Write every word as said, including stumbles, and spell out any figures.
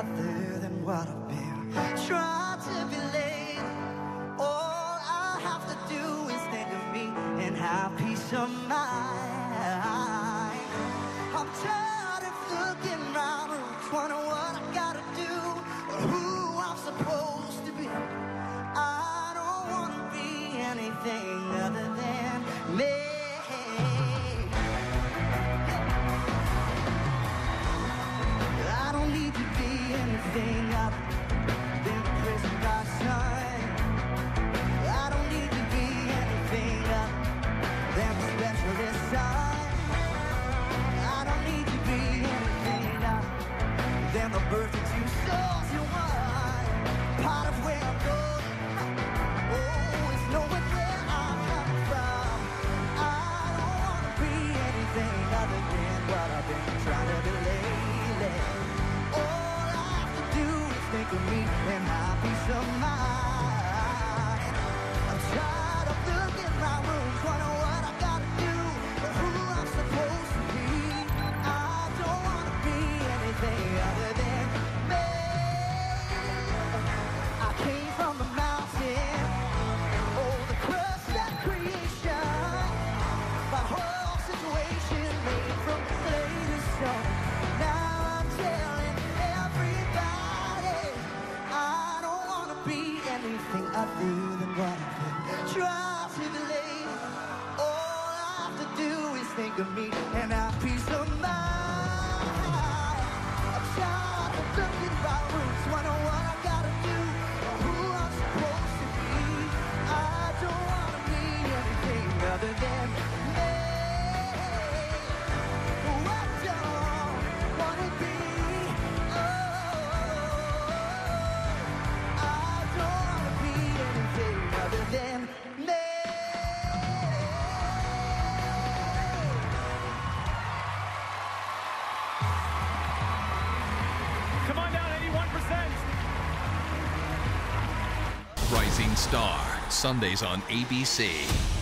other than what I've been. Try to be late. All I have to do is think of me and have peace of mind. I'm tired of looking around, wondering what I gotta do, or who I'm supposed to be. I don't wanna be anything other than me. I don't need to be anything other than a prison by sun. I don't need to be anything other than a specialist son. I don't need to be anything other than the birth of two souls in one. Part of where I'm going, oh, is knowing where I'm coming from. I don't want to be anything other than what I've been trying to be lately. All I have to do is think of me and have peace of mind. I'm tired of looking around rooms, wondering what I gotta do, or who I'm supposed to be. I don't want to be anything other than me. I came from the mountain, oh, the crust of creation. My whole situation made from clay to stone. Now I'm telling everybody I don't want to be anything other than what I've been. Try to be late. All I have to do is think of me and have peace of mind. I'm tired of looking around rooms, wondering what I gotta do, or who I'm supposed to be. I don't want to be anything other than me. Oh, I don't want to be. Oh, I don't want to be anything other than me. Come on down, eighty-one percent. Rising Star, Sundays on A B C.